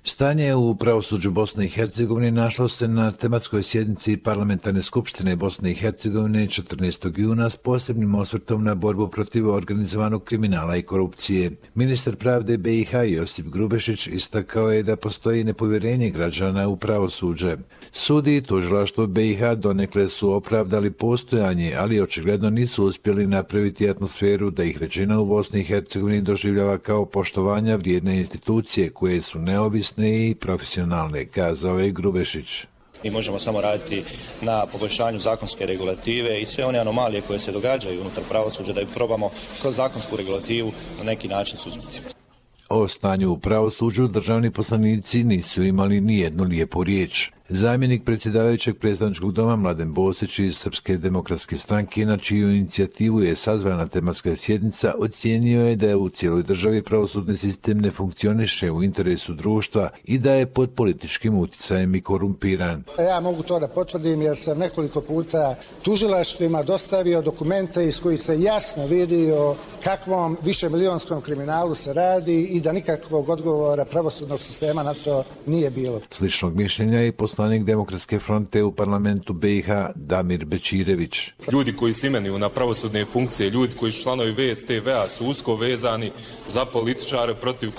Stanje u pravosuđu Bosne i Hercegovine našlo se na tematskoj sjednici Parlamentarne skupštine Bosne i Hercegovine 14. juna s posebnim osvrtom na borbu protiv organizovanog kriminala i korupcije. Ministar pravde BiH Josip Grubešić istakao je da postoji nepovjerenje građana u pravosuđe. Sudi i tužilaštvo BiH donekle su opravdali postojanje, ali očigledno nisu uspjeli napraviti atmosferu da ih većina u Bosni i Hercegovini doživljava kao poštovanja vrijedne institucije koje su neovisne i profesionalne, kazao je Grubešić. Mi možemo samo raditi na poboljšanju zakonske regulative i sve one anomalije koje se događaju unutar pravosuđa da ih probamo kroz zakonsku regulativu na neki način suzbiti. O stanju u pravosuđu državni poslanici nisu imali ni jednu lijepu riječ. Zamjenik predsjedavajućeg predstavničkog doma Mladen Bosić iz Srpske demokratske stranke, na čiju inicijativu je sazvana tematska sjednica, ocijenio je da u cijeloj državi pravosudni sistem ne funkcioniše u interesu društva i da je pod političkim utjecajem i korumpiran. Ja mogu to da potvrdim jer sam nekoliko puta tužilaštvima dostavio dokumente iz kojih se jasno vidi o kakvom višemilijonskom kriminalu se radi i da nikakvog odgovora pravosudnog sistema na to nije bilo. Sličnog mišljenja i poslanik Demokratske fronte u parlamentu BiH Damir Bečirević. Ljudi koji se imenuju na pravosudne funkcije, ljudi koji su članovi VSTV-a su usko vezani za političare protiv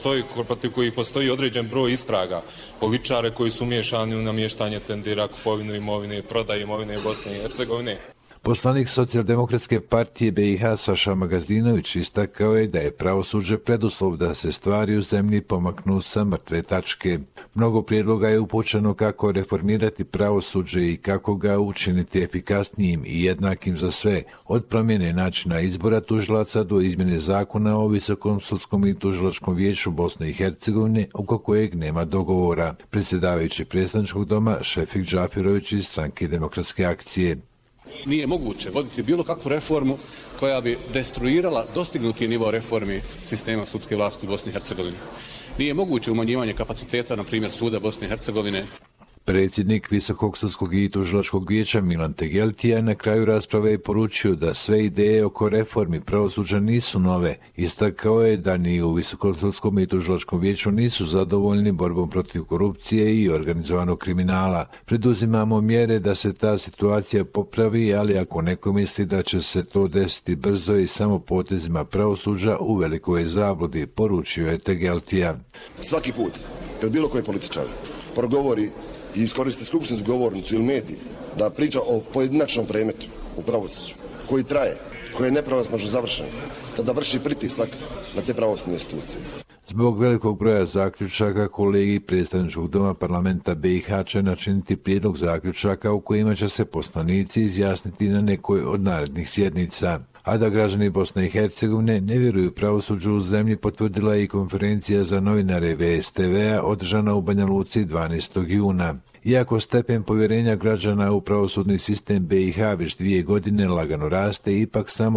kojih postoji određen broj istraga. Političare koji su umiješani u namještanje tendera, kupovinu imovine, prodaju imovine Bosne i Hercegovine. Poslanik Socijaldemokratske partije BiH Saša Magazinović istakao je da je pravosuđe preduslov da se stvari u zemlji pomaknu sa mrtve tačke. Mnogo prijedloga je upućeno kako reformirati pravosuđe i kako ga učiniti efikasnijim i jednakim za sve, od promjene načina izbora tužilaca do izmjene zakona o Visokom sudskom i tužilačkom vijeću Bosne i Hercegovine, oko kojeg nema dogovora. Predsjedavajući predstavničkog doma Šefik Džafirović iz Stranke Demokratske akcije. Nije moguće voditi bilo kakvu reformu koja bi destruirala dostignuti nivo reformi sistema sudske vlasti u Bosni i Hercegovini. Nije moguće umanjivanje kapaciteta, na primjer, suda Bosne i Hercegovine. Predsjednik Visokog sudskog i tužilačkog vijeća Milan Tegeltija na kraju rasprave je poručio da sve ideje oko reformi pravosuđa nisu nove. Istakao je da ni u Visokom sudskom i tužilačkom vijeću nisu zadovoljni borbom protiv korupcije i organizovanog kriminala. Preduzimamo mjere da se ta situacija popravi, ali ako neko misli da će se to desiti brzo i samo potezima pravosuđa, u velikoj je zabludi, poručio je Tegeltija. Svaki put, kad bilo koji političar progovori i iskoristi skupštinsku govornicu ili mediji da priča o pojedinačnom predmetu u pravosuđu koji traje, koji je nepravosnažno završen, tada vrši pritisak na te pravosudne institucije. Zbog velikog broja zaključaka kolegi predstavničkog doma parlamenta BiH će načiniti prijedlog zaključaka u kojima će se poslanici izjasniti na nekoj od narednih sjednica. A da građani Bosne i Hercegovine ne vjeruju pravosuđu u zemlji potvrdila i konferencija za novinare VSTV-a održana u Banja Luci 12. juna. Iako stepen povjerenja građana u pravosudni sistem BiH već 2 godine lagano raste, ipak samo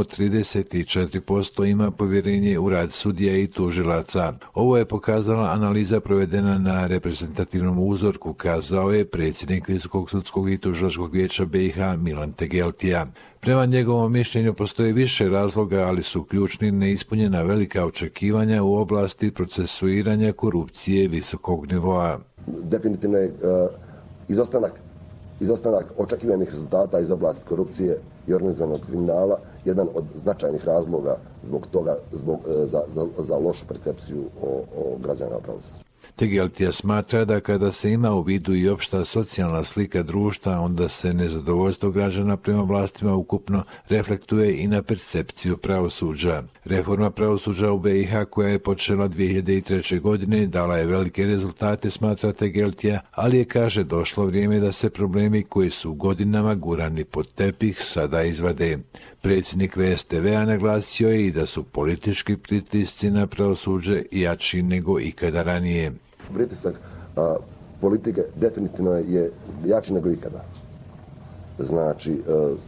34% ima povjerenje u rad sudija i tužilaca. Ovo je pokazala analiza provedena na reprezentativnom uzorku, kazao je predsjednik Visokog sudskog i tužilačkog vijeća BiH Milan Tegeltija. Prema njegovom mišljenju postoji više razloga, ali su ključni neispunjena velika očekivanja u oblasti procesuiranja korupcije visokog nivoa. Definitivno je izostanak očekivanih rezultata iz oblasti korupcije i organizovanog kriminala jedan od značajnih razloga zbog toga, za lošu percepciju o građana pravosuđa. Tegeltija smatra da kada se ima u vidu i opšta socijalna slika društva, onda se nezadovoljstvo građana prema vlastima ukupno reflektuje i na percepciju pravosuđa. Reforma pravosuđa u BiH koja je počela 2003. godine dala je velike rezultate, smatra Tegeltija, ali je, kaže, došlo vrijeme da se problemi koji su godinama gurani pod tepih sada izvade. Predsjednik VSTV-a naglasio je i da su politički pritisci na pravosuđe jači nego ikada ranije. Pritisak politike definitivno je jači nego ikada. Znači,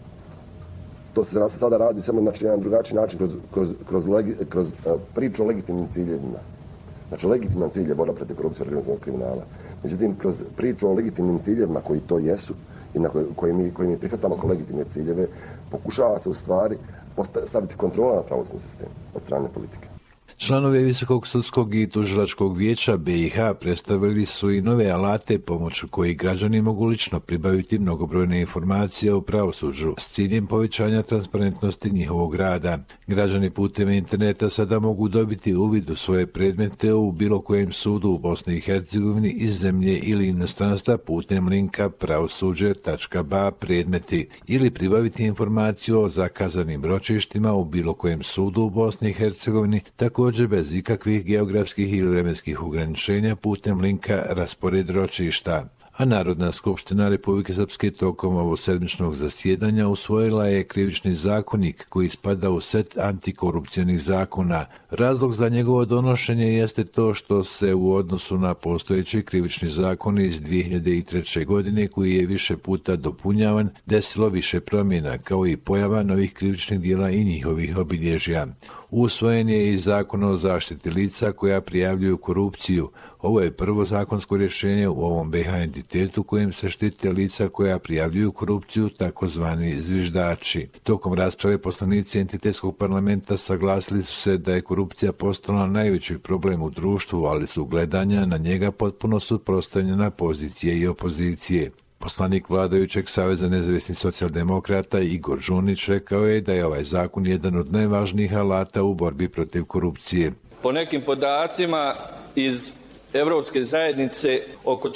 to se sada radi samo na jedan drugačiji način kroz priču o legitimnim ciljevima. Znači, legitiman cilj je borba protiv korupcije i organizovanog kriminala. Međutim, kroz priču o legitimnim ciljevima koji to jesu i na koji mi prihvatamo kao legitimne ciljeve, pokušava se u stvari staviti kontrola na pravosudni sistem od strane politike. Članovi Visokog sudskog i tužilačkog vijeća BiH predstavili su i nove alate pomoću kojih građani mogu lično pribaviti mnogobrojne informacije o pravosuđu s ciljem povećanja transparentnosti njihovog rada. Građani putem interneta sada mogu dobiti uvid u svoje predmete u bilo kojem sudu u Bosni i Hercegovini iz zemlje ili inostranstva putem linka pravosuđe.ba predmeti ili pribaviti informaciju o zakazanim ročištima u bilo kojem sudu u Bosni i Hercegovini, također bez ikakvih geografskih ili vremenskih ograničenja putem linka raspored ročišta. A Narodna skupština Republike Srpske tokom ovosedmičnog zasjedanja usvojila je krivični zakonik koji spada u set antikorupcionih zakona. Razlog za njegovo donošenje jeste to što se u odnosu na postojeći krivični zakon iz 2003. godine, koji je više puta dopunjavan, desilo više promjena, kao i pojava novih krivičnih dijela i njihovih obilježja. Usvojen je i Zakon o zaštiti lica koja prijavljuju korupciju. Ovo je prvo zakonsko rješenje u ovom BiH entitetu kojim se štite lica koja prijavljuju korupciju, takozvani zviždači. Tokom rasprave poslanici entitetskog parlamenta saglasili su se da je korupcija postala najveći problem u društvu, ali su gledanja na njega potpuno suprotstavljena pozicije i opozicije. Poslanik vladajućeg Saveza nezavisnih socijaldemokrata Igor Žunić rekao je da je ovaj zakon jedan od najvažnijih alata u borbi protiv korupcije. Po nekim podacima iz Europske zajednice oko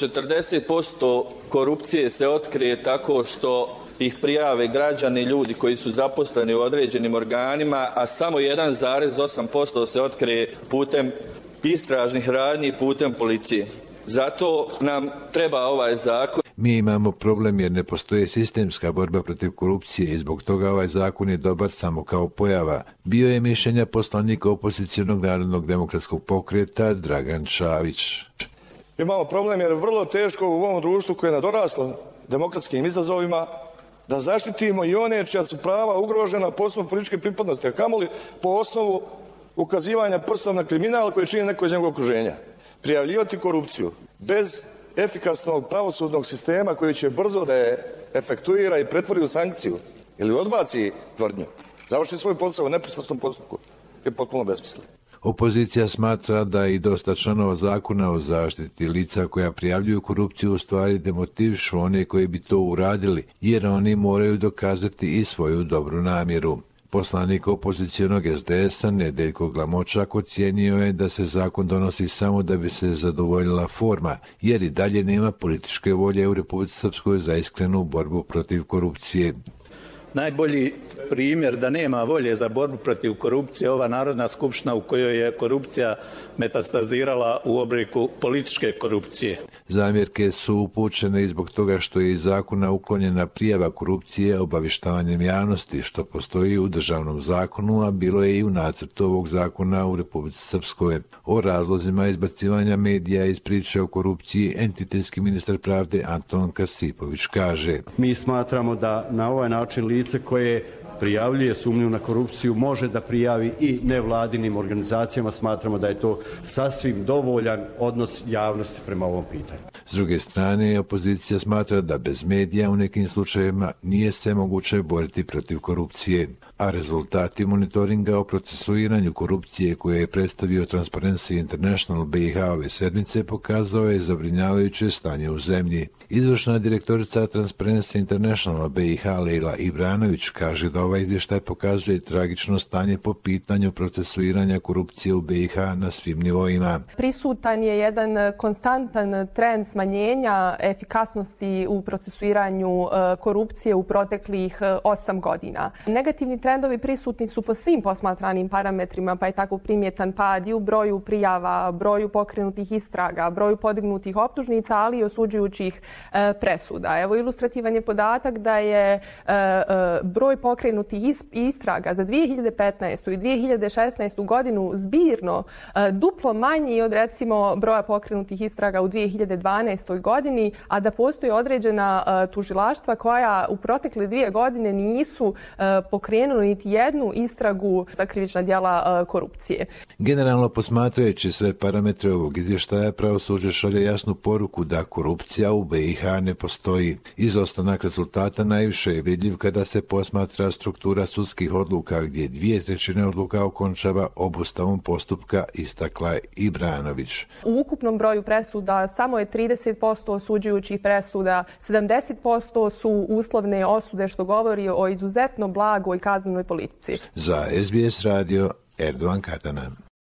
40% korupcije se otkrije tako što ih prijave građani, ljudi koji su zaposleni u određenim organima, a samo 1,8% se otkrije putem istražnih radnji, putem policije. Zato nam treba ovaj zakon. Mi imamo problem jer ne postoji sistemska borba protiv korupcije i zbog toga ovaj zakon je dobar samo kao pojava. Bio je mišljenja poslanika opozicionog Narodnog demokratskog pokreta Dragan Čavić. Imamo problem jer je vrlo teško u ovom društvu koje je nadoraslo demokratskim izazovima da zaštitimo i one čija su prava ugrožena po osnovu političke pripadnosti, a kamoli po osnovu ukazivanja prstom na kriminal koji čini neko iz njegovog okruženja. Prijavljivati korupciju bez efikasnog pravosudnog sistema koji će brzo da je efektuira i pretvori u sankciju ili odbaci tvrdnju, završi svoj posao u nepristrasnom postupku, je potpuno besmisleno. Opozicija smatra da i dosta članova zakona o zaštiti lica koja prijavljuju korupciju u stvari demotivišu one koji bi to uradili, jer oni moraju dokazati i svoju dobru namjeru. Poslanik opozicionog SDS-a Nedeljko Glamočak ocijenio je da se zakon donosi samo da bi se zadovoljila forma, jer i dalje nema političke volje u Republici Srpskoj za iskrenu borbu protiv korupcije. Najbolji primjer da nema volje za borbu protiv korupcije ova Narodna skupština u kojoj je korupcija metastazirala u obliku političke korupcije. Zamjerke su upućene i zbog toga što je iz zakona uklonjena prijava korupcije obavještavanjem javnosti, što postoji u državnom zakonu, a bilo je i u nacrtu ovog zakona u Republici Srpskoj. O razlozima izbacivanja medija iz priče o korupciji entitetski ministar pravde Anton Kasipović kaže: Mi smatramo da na ovaj način lice koje prijavljuje sumnju na korupciju može da prijavi i nevladinim organizacijama. Smatramo da je to sasvim dovoljan odnos javnosti prema ovom pitanju. S druge strane, opozicija smatra da bez medija u nekim slučajevima nije se moguće boriti protiv korupcije, a rezultati monitoringa o procesuiranju korupcije koje je predstavio Transparency International BiH ove sedmice pokazao je zabrinjavajuće stanje u zemlji. Izvršna direktorica Transparency International BiH Lejla Ibranović kaže da ovaj izvještaj pokazuje tragično stanje po pitanju procesuiranja korupcije u BiH na svim nivoima. Prisutan je jedan konstantan trend smanjenja efikasnosti u procesuiranju korupcije u proteklih 8 godina. Negativni trendovi prisutni su po svim posmatranim parametrima, pa je tako primjetan pad i u broju prijava, broju pokrenutih istraga, broju podignutih optužnica, ali i osuđujućih presuda. Evo, ilustrativan je podatak da je broj pokrenutih istraga za 2015. i 2016. godinu zbirno duplo manji od recimo broja pokrenutih istraga u 2012. godini, a da postoji određena tužilaštva koja u protekle 2 godine nisu pokrenula pokrenulo niti jednu istragu za krivična djela korupcije. Generalno posmatrajući sve parametre ovog izvještaja, pravosuđe šalje jasnu poruku da korupcija u BiH ne postoji. Izostanak rezultata najviše je vidljiv kada se posmatra struktura sudskih odluka, gdje 2/3 odluka okončava obustavom postupka, istakla je Ibranović. U ukupnom broju presuda samo je 30% osuđujućih presuda, 70% su uslovne osude, što govori o izuzetno blagoj kaznenoj politici. Za SBS radio, Erdogan Katanan.